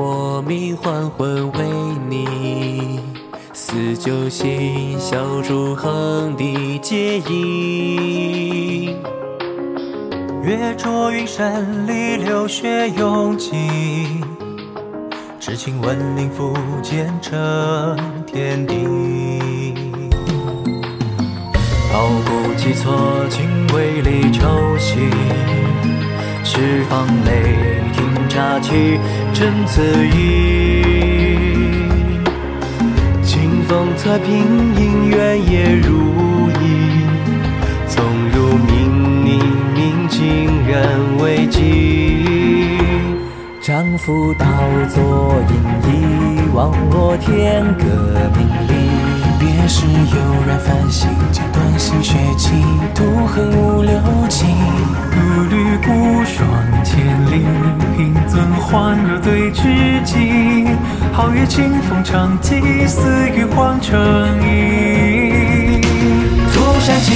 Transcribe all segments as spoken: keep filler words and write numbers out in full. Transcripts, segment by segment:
破迷还魂为你，似酒醒，笑逐横笛皆影。 月着云山里，流血拥挤，痴情问灵符剑成天地。 毫不记错，竟为离愁绪，释放泪，听茶气，真自意。清风侧屏，姻缘也如意，从如冥冥，冥竟然为己。丈夫倒作引衣，望落天各名利。 别时悠然繁星，剪断心血气，图恨无留迹。步履孤霜千里，凭尊欢热对知己。皓月清风长寄，似玉皇成意。 涂山行，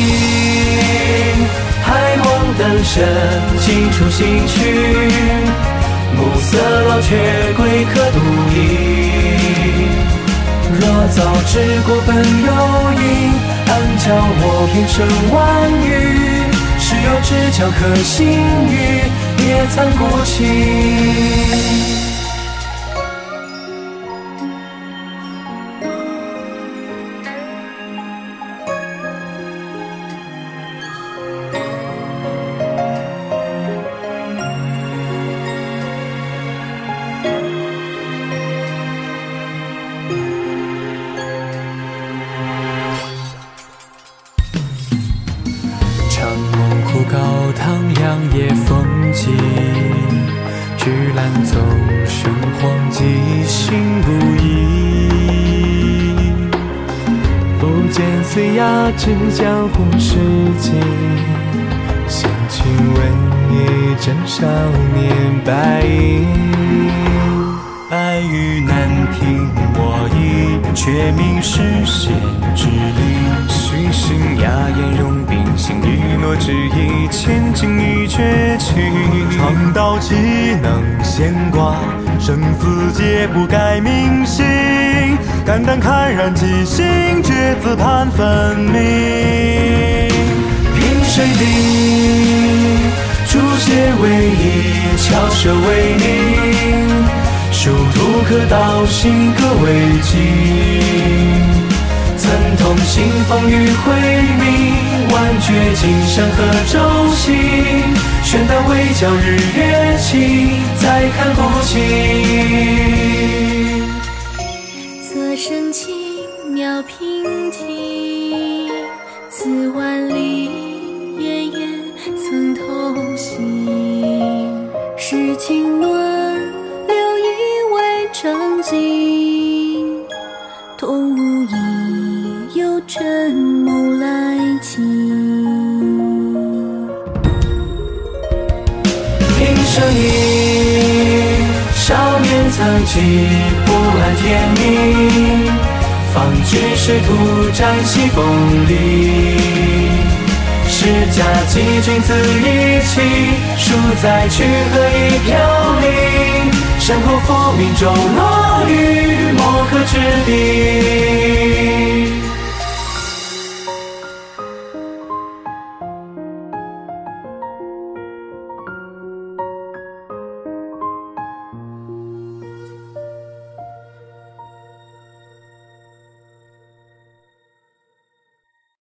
海梦灯神，几处新曲。暮色老却归客独倚。若早知过本有因，安教我平生万语。时有知交可心语，也曾孤寂。 苦高堂，两夜风急，巨兰纵生荒寂，心不移。不见岁牙至江湖世纪，闲情问一真少年白衣。 白玉难平我意，却明是仙之理。 虚心雅言容冰心，一诺之意，千金已绝情。 长刀岂能闲挂，生死皆不改命行。肝胆慨然即心，决自判分明。 凭谁定？诛邪为义，翘舌为名。殊途可道，心各为己。曾同行风雨晦明，万绝金山河舟行。玄丹为教日月清，再看不清。 侧身轻，鸟平啼，自万里，燕燕曾同行。世情论，留一为正经，同无意，有真谋来情。 凭声音，少年曾记，不谙天命。方知仕途，展西风里。世家几君子一起，数载去何以飘零？身后浮名骤落雨，莫可知地。